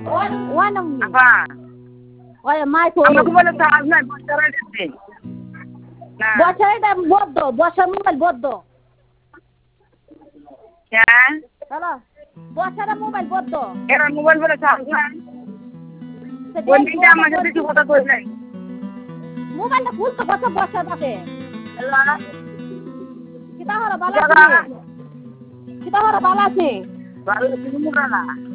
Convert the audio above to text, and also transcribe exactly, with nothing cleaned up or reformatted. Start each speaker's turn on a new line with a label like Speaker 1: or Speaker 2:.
Speaker 1: ওই নাম
Speaker 2: আপা
Speaker 1: ওই মাই ফোন
Speaker 2: আমাকে বলে চার্জ নাই বছরে দিতে না
Speaker 1: বছরটা বদ্ধ বছর মোবাইল বদ্ধ
Speaker 2: হ্যাঁ
Speaker 1: হ্যালো বছরে মোবাইল বদ্ধ
Speaker 2: এরা মোবাইল বলে চার্জ নাই কোন দিনটা আমার সাথে কি কথা কইলাই
Speaker 1: মোবাইলটা ফুল তো কত বছর আছে
Speaker 2: হ্যালো
Speaker 1: কিতা হলো ভালো আছে কিতা হলো ভালো আছে
Speaker 2: ভালো তুমি না